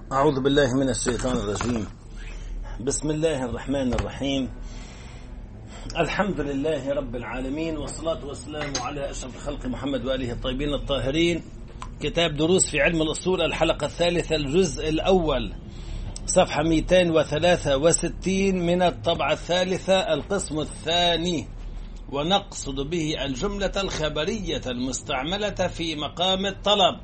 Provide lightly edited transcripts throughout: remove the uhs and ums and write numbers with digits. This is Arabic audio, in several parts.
أعوذ بالله من الشيطان الرجيم. بسم الله الرحمن الرحيم. الحمد لله رب العالمين، والصلاة والسلام على أشرف الخلق محمد وآله الطيبين الطاهرين. كتاب دروس في علم الأصول، الحلقة الثالثة، الجزء الأول، صفحة 263 من الطبعة الثالثة، القسم الثاني. ونقصد به الجملة الخبرية المستعملة في مقام الطلب.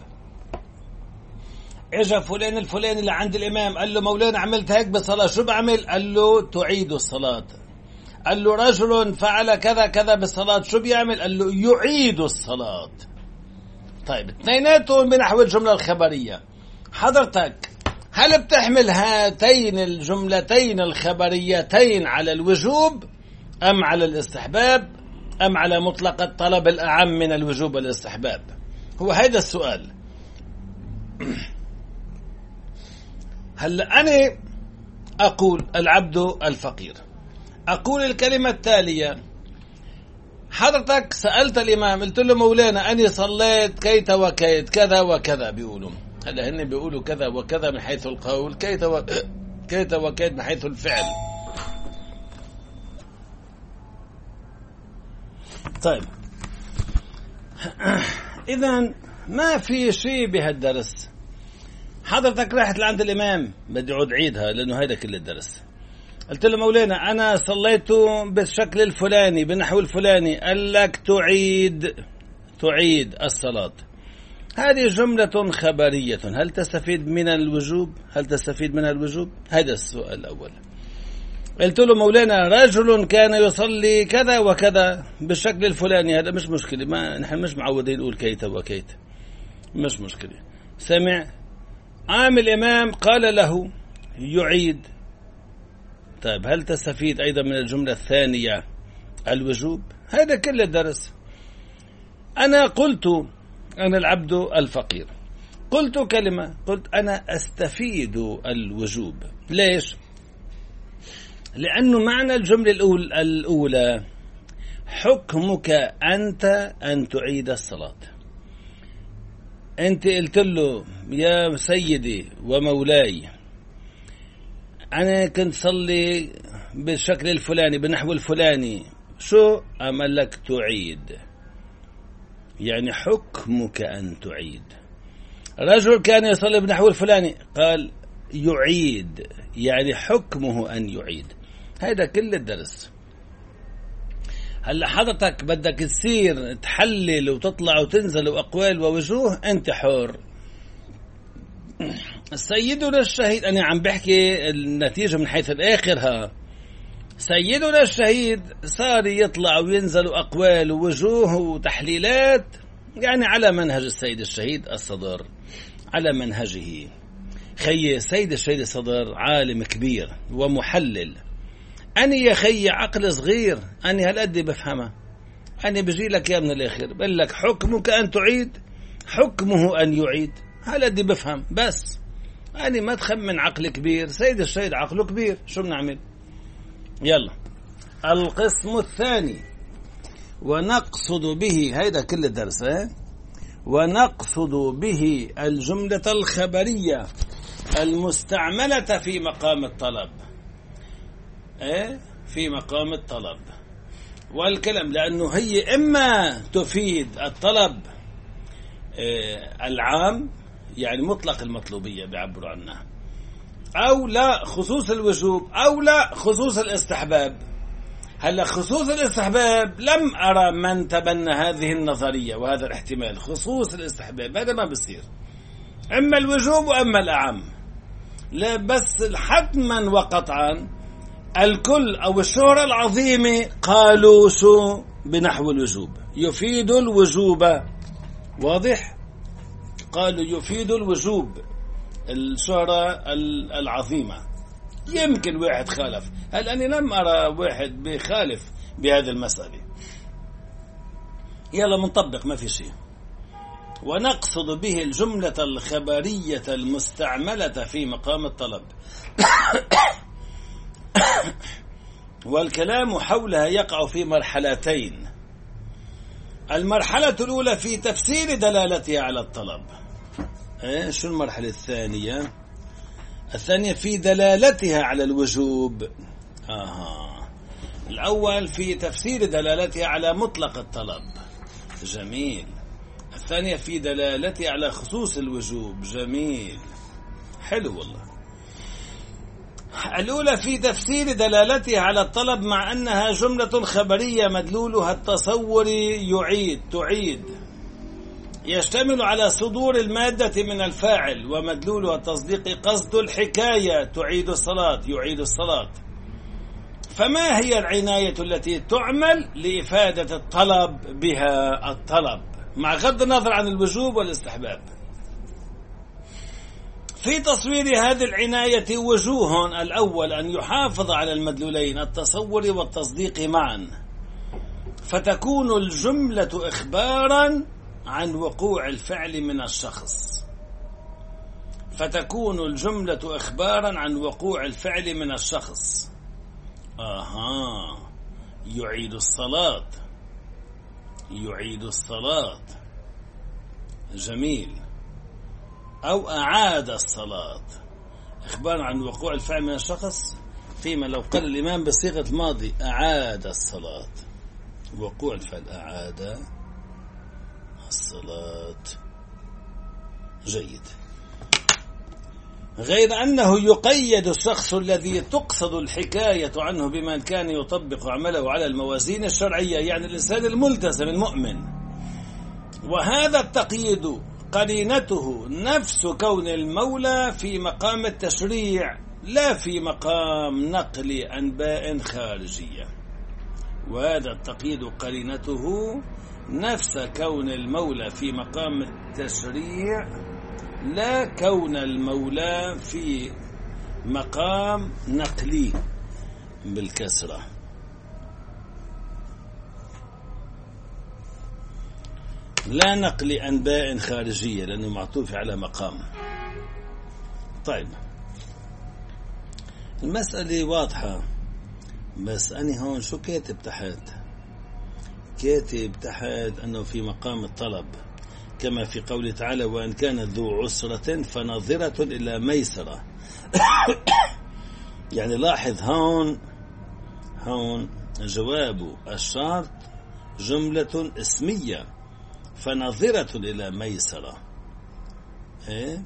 اجا فلان الفلاني اللي عند الامام قال له مولانا عملت هيك بالصلاه، شو بعمل؟ قال له تعيد الصلاه. قال له رجل فعل كذا كذا بالصلاه، شو بيعمل؟ قال له يعيد الصلاه. طيب اثنيناتهم بنحو الجمله الخبريه. حضرتك هل بتحمل هاتين الجملتين الخبريتين على الوجوب ام على الاستحباب ام على مطلق الطلب الاعم من الوجوب والاستحباب؟ هو هذا السؤال. هلا أنا أقول العبد الفقير، أقول الكلمة التالية: حضرتك سألت الإمام قلت له مولانا أني صليت كيت وكيت كذا وكذا، بيقولوا هلا هن بيقولوا كذا وكذا من حيث القول، كيت وكيت من حيث الفعل. طيب إذن ما في شيء بهالدرس. حضرتك رحت لعند الإمام، بدي أعود عيدها لأنه هيدا كل الدرس. قلت له مولانا أنا صليته بالشكل الفلاني بنحو الفلاني، قال لك تعيد الصلاة. هذه جملة خبرية، هل تستفيد من الوجوب؟ هذا السؤال الأول. قلت له مولانا رجل كان يصلي كذا وكذا بالشكل الفلاني، هذا مش مشكلة، ما نحن مش معودين نقول كيت وكيت، مش مشكلة. سمع قام الإمام قال له يعيد. طيب هل تستفيد أيضا من الجملة الثانية الوجوب؟ هذا كل الدرس. أنا قلت أنا العبد الفقير، قلت كلمة، قلت أنا أستفيد الوجوب. ليش؟ لأنه معنى الجملة الأولى حكمك أنت أن تعيد الصلاة. أنت قلت له يا سيدي ومولاي أنا كنت صلي بالشكل الفلاني بنحو الفلاني، شو؟ قال لك تعيد، يعني حكمك أن تعيد. رجل كان يصلي بنحو الفلاني، قال يعيد، يعني حكمه أن يعيد. هذا كل الدرس. هلا حضرتك بدك تصير تحلل وتطلع وتنزل وأقوال ووجوه، أنت حر. سيدنا الشهيد، أنا عم بحكي النتيجة من حيث الآخر. سيدنا الشهيد صار يطلع وينزل أقوال ووجوه وتحليلات، يعني على منهج السيد الشهيد الصدر، على منهجه. خي السيد الشهيد الصدر عالم كبير ومحلل. أنا يا خي عقل صغير، أنا هالقد بفهمها. أنا بجي لك يا من الآخر بقول لك حكمك أن تعيد، حكمه أن يعيد، هالقد بفهم. بس أنا ما تخمن عقل كبير، سيد الشهيد عقله كبير، شو بنعمل؟ يلا القسم الثاني. ونقصد به، هيدا كل الدرس، ونقصد به الجملة الخبرية المستعملة في مقام الطلب. في مقام الطلب والكلام، لأنه هي إما تفيد الطلب العام، يعني مطلق المطلوبية بيعبروا عنها، أو لا خصوص الوجوب، أو لا خصوص الاستحباب. هلا خصوص الاستحباب لم أرى من تبنى هذه النظرية وهذا الاحتمال. خصوص الاستحباب هذا ما بصير، إما الوجوب وإما الأعم. لا بس حتما وقطعا الكل أو الشهرة العظيمة قالوا شو بنحو الوجوب، يفيد الوجوب. واضح؟ قالوا يفيد الوجوب، الشهرة العظيمة. يمكن واحد خالف، هل أنا لم أرى واحد بخالف بهذه المسألة. يلا منطبق، ما في شيء. ونقصد به الجملة الخبرية المستعملة في مقام الطلب. والكلام حولها يقع في مرحلتين. المرحلة الأولى في تفسير دلالتها على الطلب. شو المرحلة الثانية؟ الثانية في دلالتها على الوجوب. الأول في تفسير دلالتها على مطلق الطلب. جميل. الثانية في دلالتها على خصوص الوجوب. جميل، حلو والله. الأولى في تفسير دلالتها على الطلب مع أنها جملة خبرية مدلولها التصور تعيد يشتمل على صدور المادة من الفاعل، ومدلولها التصديق قصد الحكاية تعيد الصلاة يعيد الصلاة. فما هي العناية التي تعمل لإفادة الطلب بها الطلب مع غض النظر عن الوجوب والاستحباب؟ في تصوير هذه العناية وجوه. الأول أن يحافظ على المدلولين التصور والتصديق معا، فتكون الجملة إخبارا عن وقوع الفعل من الشخص. فتكون الجملة إخبارا عن وقوع الفعل من الشخص. يعيد الصلاة يعيد الصلاة. جميل. أو أعاد الصلاة، إخبار عن وقوع الفعل من الشخص. فيما لو قال الإمام بصيغة ماضي أعاد الصلاة، وقوع الفعل أعاد الصلاة. جيد. غير أنه يقيد الشخص الذي تقصد الحكاية عنه بمن كان يطبق عمله على الموازين الشرعية، يعني الإنسان الملتزم المؤمن. وهذا التقييد قرينته نفس كون المولى في مقام التشريع لا في مقام نقل أنباء خارجية. وهذا التقييد قرينته نفس كون المولى في مقام التشريع لا كون المولى في مقام نقلي بالكسرة. لا نقل أنباء خارجية لأنه معطوف على مقام. طيب، المسألة واضحة، بس أنا هون شو كاتب تحت؟ كاتب تحت أنه في مقام الطلب، كما في قوله تعالى وإن كان ذو عسرة فنظرة إلى ميسرة. يعني لاحظ هون جواب الشرط جملة اسمية، فنظرة إلى ميسرة. إيه؟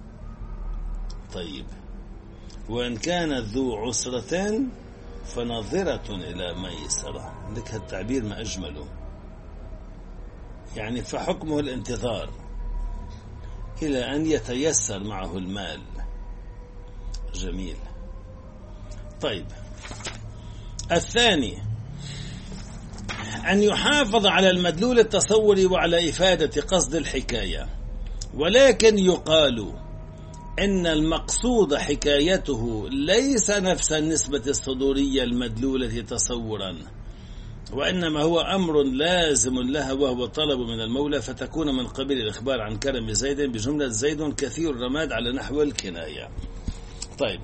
طيب، وإن كان ذو عسرة فنظرة إلى ميسرة. لك هالتعبير ما أجمله، يعني فحكمه الانتظار إلى أن يتيسر معه المال. جميل. طيب، الثاني أن يحافظ على المدلول التصوري وعلى إفادة قصد الحكاية، ولكن يقال إن المقصود حكايته ليس نفس النسبة الصدورية المدلولة تصورا، وإنما هو أمر لازم لها وهو طلب من المولى، فتكون من قبيل الإخبار عن كرم زيد بجملة زيد كثير الرماد على نحو الكناية. طيب،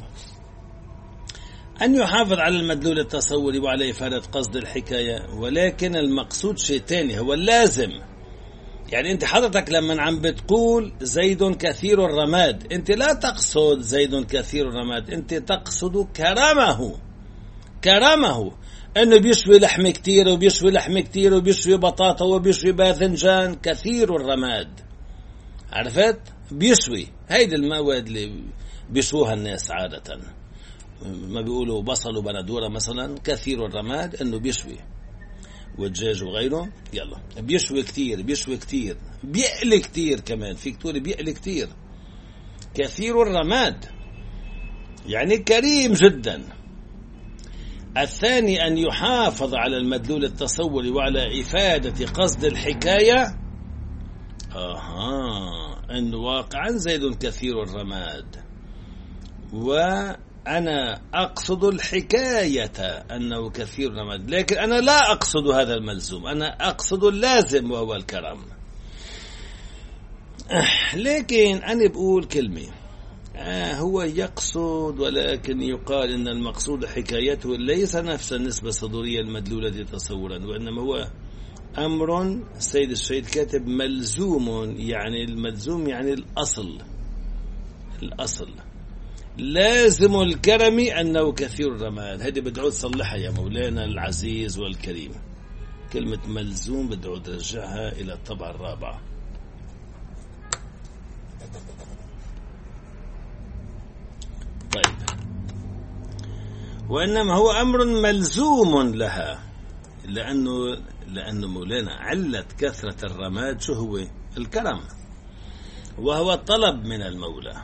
أن يحافظ على المدلول التصوري وعلى إفادة قصد الحكاية، ولكن المقصود شيء تاني هو اللازم. يعني أنت حضرتك لما عم بتقول زيد كثير الرماد، أنت لا تقصد زيد كثير الرماد، أنت تقصد كرمه أنه بيشوي لحم كتير وبيشوي لحم كتير وبيشوي بطاطا وبيشوي باذنجان كثير الرماد. عرفت؟ بيشوي هيدي المواد اللي بيشوها الناس عادة، ما بيقولوا بصل وبندورة مثلا كثير الرماد، أنه بيشوي، والدجاج وغيره. يلا، بيشوي كتير بيقلي كتير، كمان في كتير بيقلي كتير. كثير الرماد يعني كريم جدا. الثاني أن يحافظ على المدلول التصوري وعلى إفادة قصد الحكاية. أن واقعا زيد كثير الرماد، وأنا أقصد الحكاية أنه كثير الرماد، لكن أنا لا أقصد هذا الملزوم، أنا أقصد اللازم وهو الكرم. لكن أنا بقول كلمة، هو يقصد، ولكن يقال إن المقصود حكايته ليس نفس النسبة الصدورية المدلولة تصورا، وإنما هو أمر السيد الشهيد كاتب ملزوم. يعني الملزوم يعني الأصل، لازم الكرم أنه كثير الرماد. هذه بدعو تصلحها يا مولانا العزيز والكريم. كلمة ملزوم بدعو ترجعها إلى الطبعة الرابعة. طيب، وإنما هو أمر ملزوم لها، لأنه مولانا علة كثرة الرماد شو هو؟ الكرم، وهو الطلب من المولى.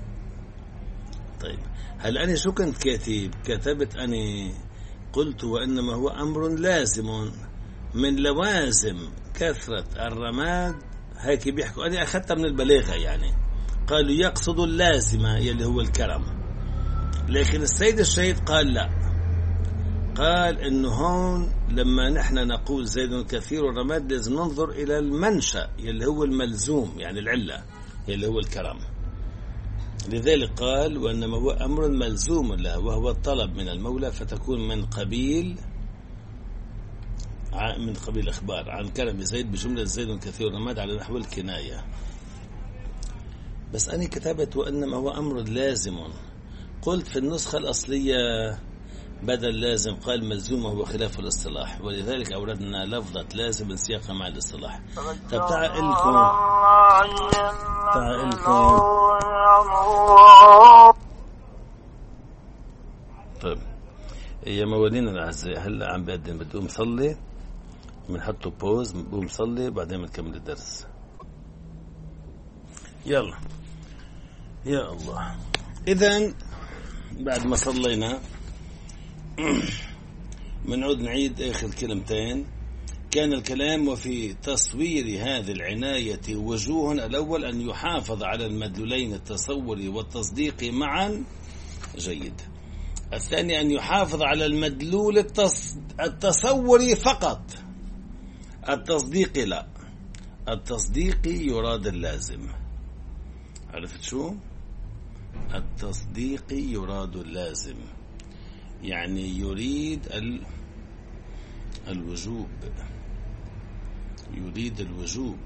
طيب، هل أنا شو كنت كتبت أنا قلت وإنما هو أمر لازم من لوازم كثرة الرماد. هيك بيحكوا، أنا أخذتها من البلاغة يعني، قالوا يقصد اللازمة يلي هو الكرم. لكن السيد الشهيد قال لا، قال إنه هون لما نحن نقول زيد كثير الرماد لازم ننظر إلى المنشأ يلي هو الملزوم، يعني العلة يلي هو الكرم. لذلك قال وإنما هو أمر ملزوم له، وهو الطلب من المولى، فتكون من قبيل إخبار عن كرم زيد بجملة زيد كثير الرماد على نحو الكناية. بس أنا كتبت وإنما هو أمر لازم، قلت في النسخة الأصلية بدل لازم قال ملزوم، وهو خلاف الاصطلاح، ولذلك أوردنا لفظة لازم سياقها مع الاصطلاح. طب تعال لكم طيب يا موالينا الأعزاء، هلا عم بقدم بدي صلي، بنحطه بوز، بقوم صلي بعدين بنكمل الدرس. يلا يا الله. إذن بعد ما صلينا بنعود نعيد آخر كلمتين. كان الكلام وفي تصوير هذه العناية وجوه: الأول أن يحافظ على المدلولين التصوري والتصديقي معا، جيد. الثاني أن يحافظ على المدلول التصوري فقط، التصديقي لا. التصديقي يراد اللازم. عرفت شو؟ التصديقي يراد اللازم، يعني يريد الوجوب، يريد الوجوب.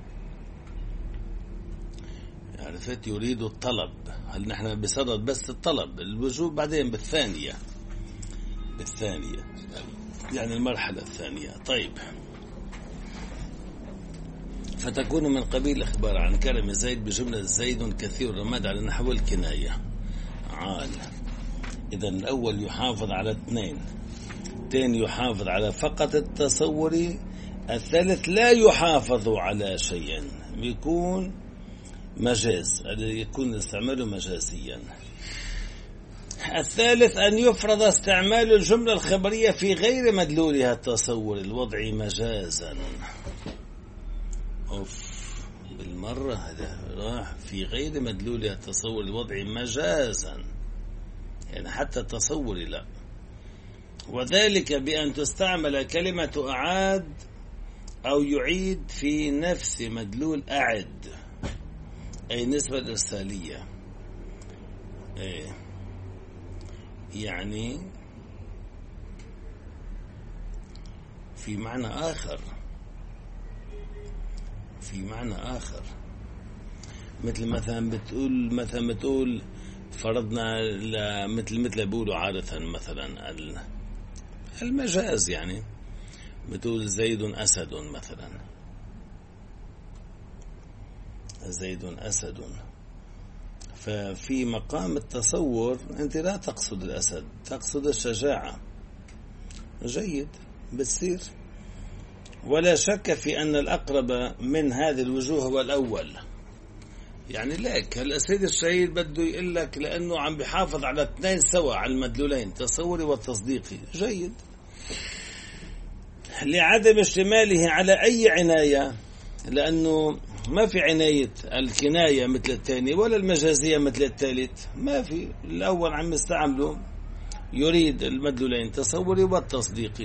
عرفت؟ يريد الطلب. هل نحن بصدد بس الطلب، الوجوب بعدين بالثانية يعني المرحلة الثانية. طيب، فتكون من قبيل الإخبار عن كرم زيد بجملة زيد كثير الرماد على نحو الكناية عال. إذن الأول يحافظ على اثنين، الثاني يحافظ على فقط التصوري، الثالث لا يحافظ على شيء، بيكون مجاز، يكون استعماله مجازيا. الثالث أن يفرض استعمال الجملة الخبرية في غير مدلولها التصوري الوضعي مجازا. بالمرة هذا راح في غير مدلولها التصوري الوضعي مجازا، يعني حتى التصوري لا. وذلك بأن تستعمل كلمة أعاد أو يعيد في نفس مدلول أعد، أي نسبة الإرسالية، يعني في معنى آخر، مثل بتقول فرضنا مثل بيقولوا عادة مثلا المجاز، يعني بتقول زيد أسد مثلا، زيد أسد. ففي مقام التصور أنت لا تقصد الأسد، تقصد الشجاعة، جيد، بتصير. ولا شك في أن الأقرب من هذه الوجوه هو الأول، يعني لك السيد الشهيد بده يقول لك لأنه عم بيحافظ على اثنين سوا، على المدلولين تصوري والتصديقي، جيد، لعدم اشتماله على أي عناية، لأنه ما في عناية الكناية مثل الثاني ولا المجازية مثل الثالث، ما في. الأول عم يستعمله يريد المدلولين تصوري والتصديقي.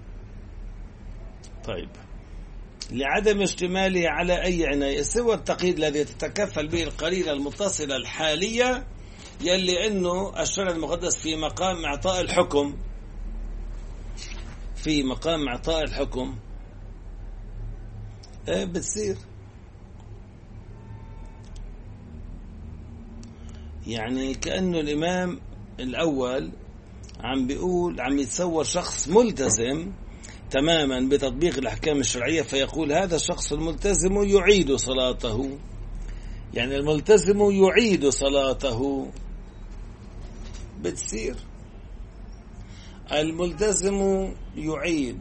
طيب، لعدم اشتماله على أي عناية سوى التقييد الذي تتكفل به القرينة المتصلة الحالية، يلي أنه الشرع المقدس في مقام إعطاء الحكم، بتصير. يعني كأنه الإمام الأول عم يتصور شخص ملتزم تماما بتطبيق الأحكام الشرعية، فيقول هذا الشخص الملتزم يعيد صلاته. يعني الملتزم يعيد صلاته، بتصير الملتزم يعيد،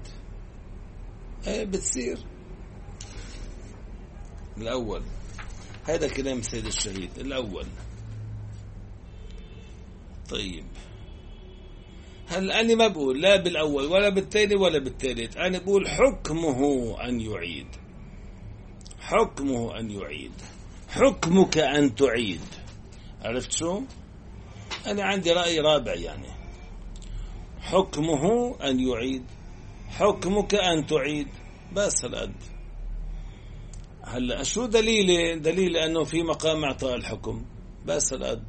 بتصير الأول. هذا كلام سيد الشهيد الأول. طيب هل أنا ما بقول لا بالأول ولا بالثاني ولا بالثالث، أنا بقول حكمه أن يعيد، حكمه أن يعيد، حكمك أن تعيد. عرفت شو؟ أنا عندي رأي رابع، يعني حكمه أن يعيد، حكمك أن تعيد، بس الأد. هلأ شو دليل؟ دليل أنه في مقام إعطاء الحكم، بس الأد.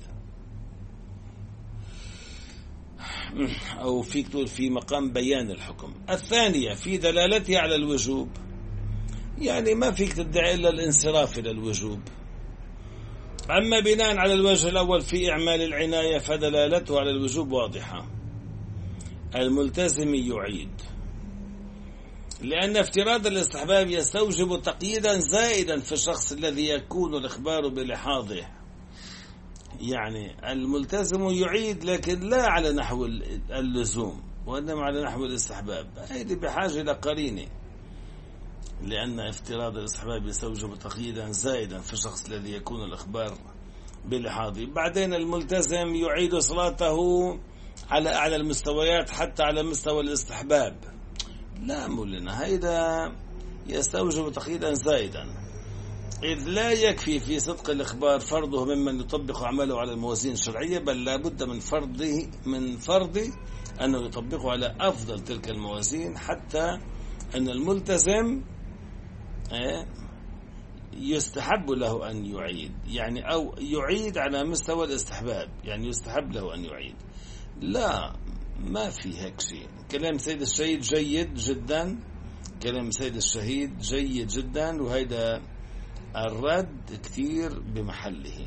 أو فيك تقول في مقام بيان الحكم. الثانية في دلالتها على الوجوب، يعني ما فيك تدعي إلا الانصراف إلى الوجوب. أما بناء على الوجه الأول في إعمال العناية فدلالته على الوجوب واضحة، الملتزم يعيد، لأن افتراض الاستحباب يستوجب تقييدا زائدا في الشخص الذي يكون الإخبار بلحاظه. يعني الملتزم يعيد لكن لا على نحو اللزوم، وإنما على نحو الاستحباب. هذه بحاجة إلى قرينة، لأن افتراض الاستحباب يستوجب تقييدا زائدا في الشخص الذي يكون الإخبار بلحاظه. بعدين الملتزم يعيد صلاته على أعلى المستويات حتى على مستوى الاستحباب. لا مولانا، هيدا يستوجب تقييدا زائدا، إذ لا يكفي في صدق الإخبار فرضه ممن يطبق عمله على الموازين الشرعية، بل لا بد من فرض أنه يطبقه على أفضل تلك الموازين، حتى أن الملتزم يستحب له أن يعيد، يعني أو يعيد على مستوى الاستحباب، يعني يستحب له أن يعيد. لا، ما في هيك شيء. كلام سيد الشهيد جيد جدا، كلام سيد الشهيد جيد جدا، وهيدا الرد كتير بمحله،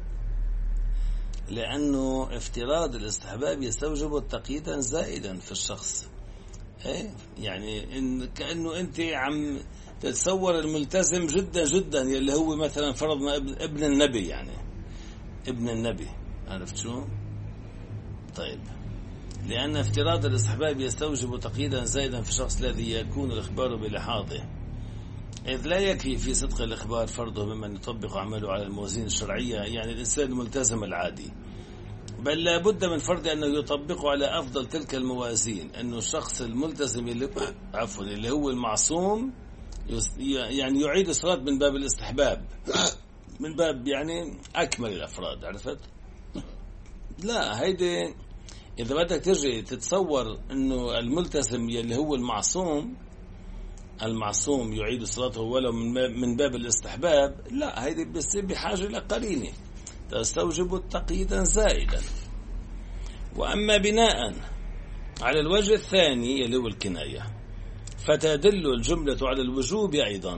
لأنه افتراض الاستحباب يستوجب تقييدا زائدا في الشخص. يعني كأنه أنت عم تتصور الملتزم جدا جدا يلي هو مثلا فرضنا ابن النبي، يعني ابن النبي. عرفت شو؟ طيب، لأن افتراض الاستحباب يستوجب تقييدا زائدا في الشخص الذي يكون الإخبار بلحاظه، إذ لا يكفي في صدق الإخبار فرضه ممن يطبق عمله على الموازين الشرعية، يعني الإنسان الملتزم العادي، بل لا بد من فرض أنه يطبقه على أفضل تلك الموازين، أنه الشخص الملتزم اللي هو المعصوم يعني يعيد الصلاة من باب الاستحباب، من باب يعني أكمل الأفراد. عرفت؟ لا، هيدي إذا بدك تجي تتصور أنه الملتزم اللي هو المعصوم يعيد صلاته ولو من باب الاستحباب، لا، هيدي بس بحاجة إلى قرينة تستوجب تقييدا زائدا. وأما بناء على الوجه الثاني اللي هو الكناية فتدل الجملة على الوجوب أيضا.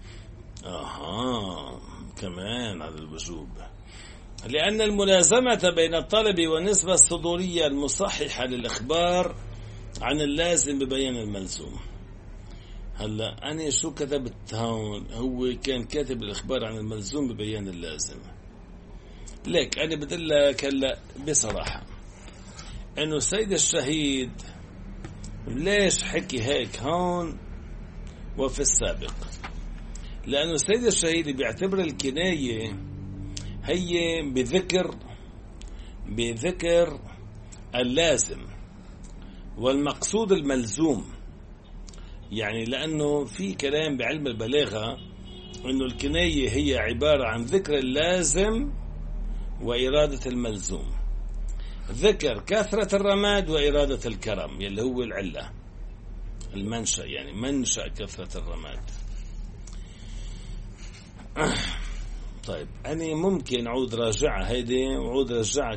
كمان على الوجوب، لأن الملازمة بين الطلب والنسبة الصدورية المصححة للإخبار عن اللازم ببيان الملزوم. هلا أنا شو كتبت هون؟ هو كان كاتب الإخبار عن الملزوم ببيان اللازم. ليك أنا بدلك هلا بصراحة إنه السيد الشهيد ليش حكي هيك هون وفي السابق؟ لأنه السيد الشهيد بيعتبر الكناية هي بذكر اللازم والمقصود الملزوم. يعني لأنه في كلام بعلم البلاغة إنه الكناية هي عبارة عن ذكر اللازم وإرادة الملزوم، ذكر كثرة الرماد وإرادة الكرم يلي هو العلة المنشأ، يعني منشأ كثرة الرماد. طيب أنا ممكن عود راجعها هيدي وعود رجعها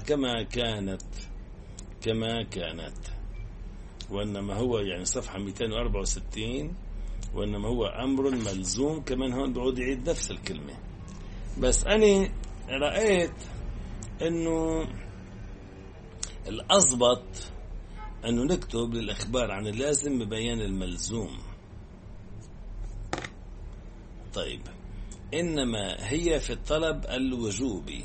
كما كانت، وإنما هو يعني صفحة 264، وإنما هو أمر ملزوم. كمان هون بعود يعيد نفس الكلمة، بس أنا رأيت إنه الأضبط أنه نكتب للإخبار عن اللازم ببيان الملزوم. طيب، إنما هي في الطلب الوجوبي،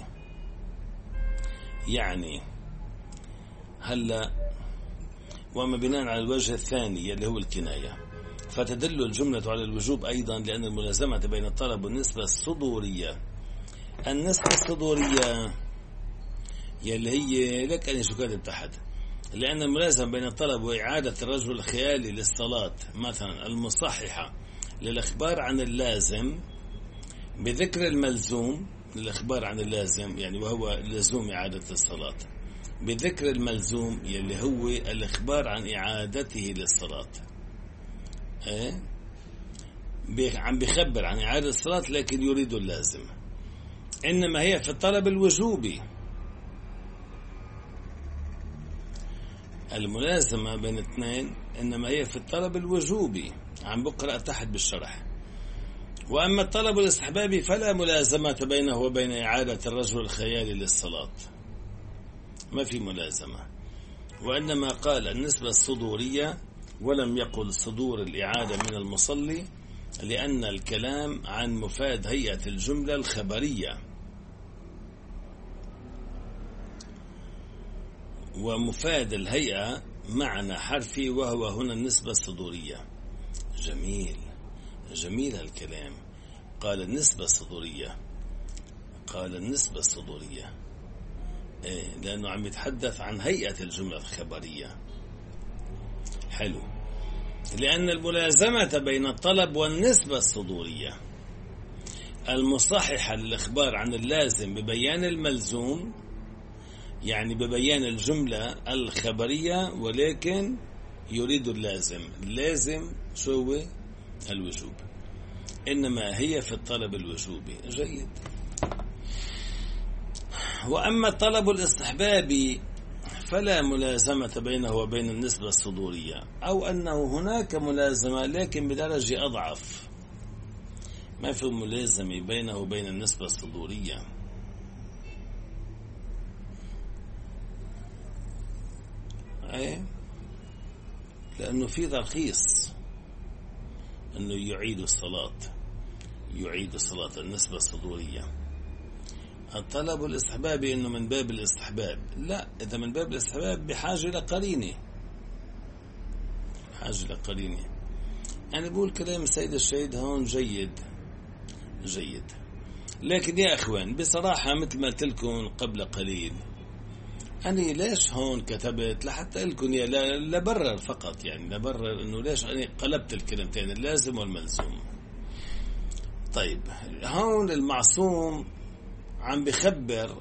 يعني هلا وما بناء على الوجه الثاني اللي هو الكناية، فتدل الجملة على الوجوب أيضا لأن الملازمة بين الطلب والنسبة الصدورية. النسبة الصدورية يلي هي لك أن شو كاتب تحت، لأن الملازمة بين الطلب وإعادة الرجل الخيالي للصلاة مثلا المصححة للإخبار عن اللازم بذكر الملزوم للإخبار عن اللازم، يعني وهو لزوم إعادة الصلاة، بذكر الملزوم يلي هو الإخبار عن إعادته للصلاة. عم بيخبر عن إعادة الصلاة لكن يريد اللازم. إنما هي في الطلب الوجوبي. الملازمة بين اثنين إنما هي في الطلب الوجوبي، عم بقرأ تحت بالشرح. وأما الطلب الاستحبابي فلا ملازمة بينه وبين إعادة الرجل الخيالي للصلاة، ما في ملازمة. وإنما قال النسبة الصدورية ولم يقل صدور الإعادة من المصلي، لأن الكلام عن مفاد هيئة الجملة الخبرية، ومفاد الهيئة معنى حرفي وهو هنا النسبة الصدورية. جميل الكلام. قال النسبة الصدورية لأنه عم يتحدث عن هيئة الجملة الخبرية. حلو. لأن الملازمة بين الطلب والنسبة الصدورية المصححة للإخبار عن اللازم ببيان الملزوم، يعني ببيان الجملة الخبرية، ولكن يريد اللازم شو هو؟ الوجوب. إنما هي في الطلب الوجوبي. جيد. وأما الطلب الاستحبابي فلا ملازمة بينه وبين النسبة الصدورية، أو أنه هناك ملازمة لكن بدرجة أضعف، ما في ملازمة بينه وبين النسبة الصدورية. لأنه في ترخيص أنه يعيد الصلاة النسبة الصدورية. الطلب الاستحبابي أنه من باب الاستحباب، لا، إذا من باب الاستحباب بحاجة لقرينة. أنا بقول كلام السيد الشهيد هون جيد، لكن يا أخوان بصراحة مثل ما قلت لكم قبل قليل، أنا ليش هون كتبت لحتى لكم لبرر فقط، يعني لبرر إنه ليش أنا قلبت الكلمتين اللازم والملزوم. طيب، هون المعصوم عم بخبر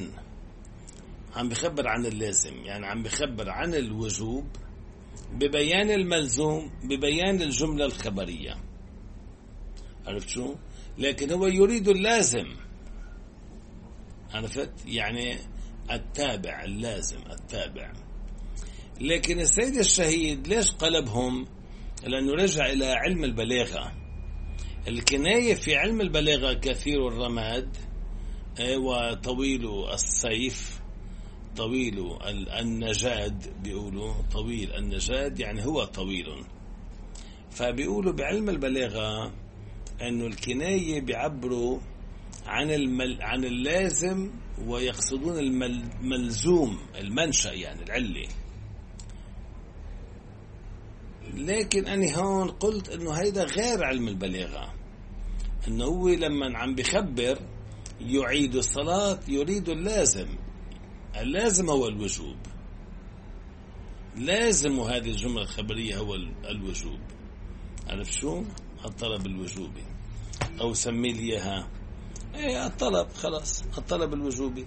عن اللازم، يعني عم بخبر عن الوجوب ببيان الملزوم ببيان الجملة الخبرية. عرفت شو؟ لكن هو يريد اللازم. عرفت؟ يعني اللازم التابع. لكن السيد الشهيد ليش قلبهم؟ لأنه رجع إلى علم البلاغة. الكناية في علم البلاغة كثير الرماد وطويل السيف، طويل النجاد، بيقولوا طويل النجاد يعني هو طويل. فبيقولوا بعلم البلاغة أنه الكناية بيعبروا عن اللازم ويقصدون الملزوم، المنشأ يعني العلة. لكن أنا هون قلت أنه هيدا غير علم البلاغة، أنه هو لما عم بخبر يعيد الصلاة يريد اللازم هو الوجوب، لازم هذه الجملة الخبرية هو الوجوب. عرف شو؟ الطلب الوجوبي، أو سمي لي إياها الطلب، خلاص الطلب الوجوبي.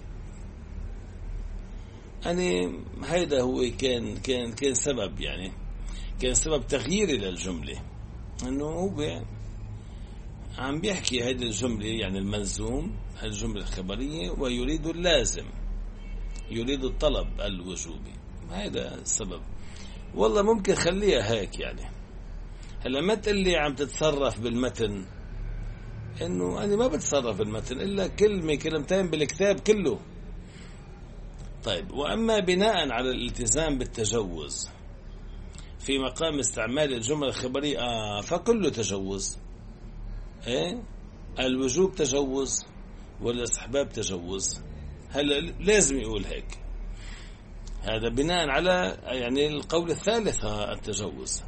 يعني هيدا هو كان سبب، يعني كان سبب تغييري للجملة، أنه هو عم بيحكي هذه الجملة يعني الملزوم الجملة الخبرية ويريد اللازم، يريد الطلب الوجوبي. هذا السبب. والله ممكن خليها هيك، يعني هلا ما تقول لي عم تتصرف بالمتن، انه انا ما بتصرف بالمتن الا كلمة كلمتين بالكتاب كله، طيب، وأما بناء على الالتزام بالتجوز في مقام استعمال الجمل الخبرية فكله تجوز. إيه؟ الوجوب تجوز والاستحباب تجوز، هلا لازم يقول هيك. هذا بناء على يعني القول الثالث التجوز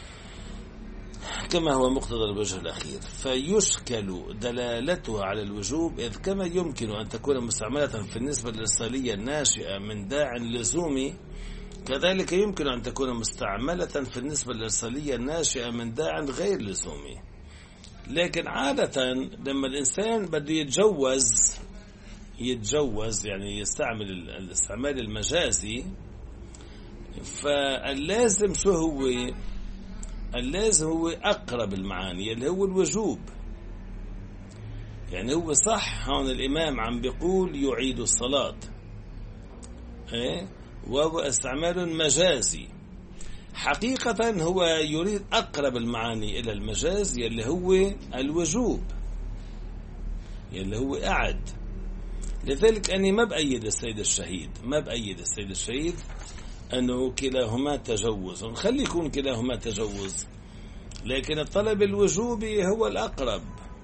كما هو مقتضى الوجه الأخير، فيشكل دلالتها على الوجوب، إذ كما يمكن أن تكون مستعملة في النسبة الإرسالية الناشئة من داع لزومي، كذلك يمكن أن تكون مستعملة في النسبة الإرسالية الناشئة من داع غير لزومي. لكن عادة لما الإنسان بده يتجوز يعني يستعمل الاستعمال المجازي، فاللازم شو هو؟ اللازم هو أقرب المعاني اللي هو الوجوب. يعني هو صح هون الإمام عم بيقول يعيد الصلاة، وهو استعمال مجازي، حقيقة هو يريد أقرب المعاني إلى المجاز يلي هو الوجوب، يلي هو أعد. لذلك أني ما بأيد السيد الشهيد أنه كلاهما تجوز، خلي يكون كلاهما تجوز، لكن الطلب الوجوبي هو الأقرب.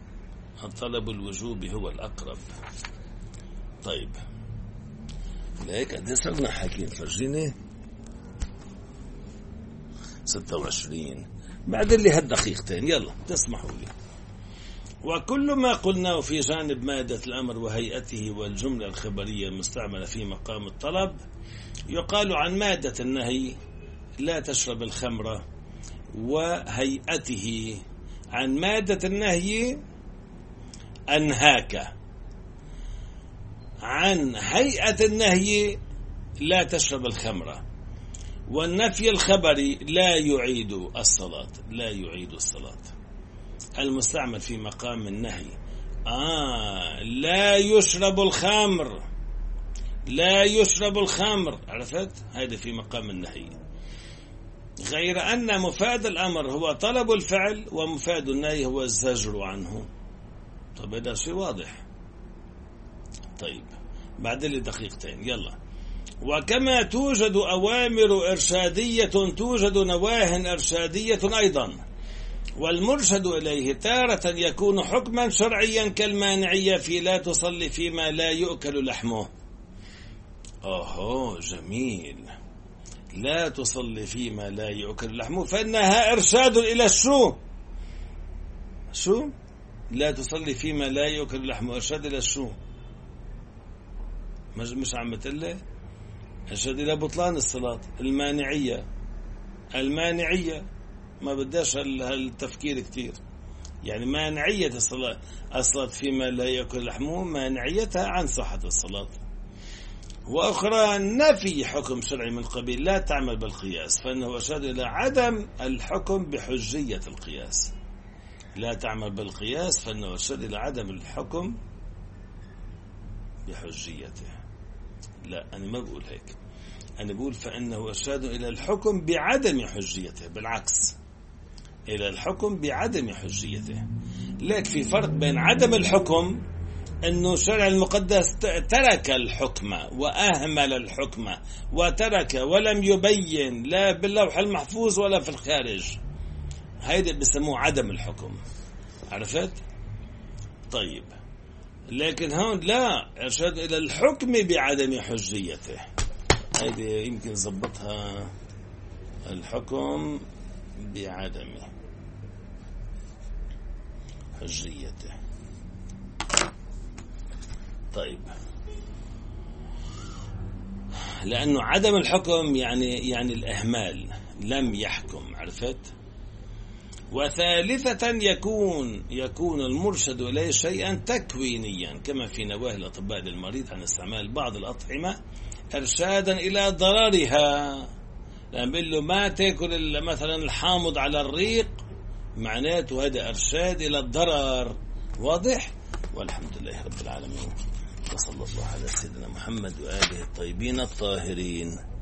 طيب، لهيك قد صرنا حاكين فرجيني 26 بعد اللي هالدقيقتين، يلا تسمحوا لي. وكل ما قلناه في جانب مادة الأمر وهيئته والجملة الخبرية المستعملة في مقام الطلب يقال عن مادة النهي لا تشرب الخمر، وهيئته عن مادة النهي أنهاك، عن هيئة النهي لا تشرب الخمر، والنفي الخبري لا يعيد الصلاة المستعمل في مقام النهي. لا يشرب الخمر، عرفت؟ هذا في مقام النهي، غير أن مفاد الأمر هو طلب الفعل ومفاد النهي هو الزجر عنه. طب هذا شيء واضح. طيب، بعد لي دقيقتين، يلا. وكما توجد أوامر إرشادية توجد نواه إرشادية أيضا، والمرشد إليه تارة يكون حكما شرعيا كالمانعية في لا تصلي فيما لا يؤكل لحمه. جميل، لا تصلي فيما لا يؤكل لحمه، فإنها إرشاد إلى شو؟ لا تصلي فيما لا يؤكل لحمه، إرشاد إلى شو؟ مش عم تقلي إرشاد إلى بطلان الصلاة. المانعية ما بداش هالتفكير كتير، يعني مانعية الصلاة فيما لا يأكل لحمه مانعيتها عن صحة الصلاة. وأخرى نفي حكم شرعي من قبيل لا تعمل بالقياس، فإنه أشار إلى عدم الحكم بحجية القياس. لا تعمل بالقياس فإنه أشار إلى عدم الحكم بحجيته. لا، أنا ما بقول هيك، أنا بقول فإنه أشار إلى الحكم بعدم حجيته، بالعكس إلى الحكم بعدم حجيته. لكن في فرق بين عدم الحكم، أنه الشرع المقدس ترك الحكم وأهمل الحكم وترك ولم يبين لا باللوح المحفوظ ولا في الخارج، هيدا بسموه عدم الحكم، عرفت؟ طيب، لكن هون لا، إرشاد إلى الحكم بعدم حجيته، هيدا يمكن زبطها الحكم بعدم حجيته. طيب، لأنه عدم الحكم يعني الإهمال، لم يحكم، عرفت؟ وثالثة يكون المرشد إليه شيئا تكوينيا، كما في نواهي الأطباء للمريض عن استعمال بعض الأطعمة إرشادا إلى ضررها. لأن بيقول له ما تأكل مثلا الحامض على الريق، معناته هذا إرشاد إلى الضرر. واضح؟ والحمد لله رب العالمين، وصلى الله على سيدنا محمد وآله الطيبين الطاهرين.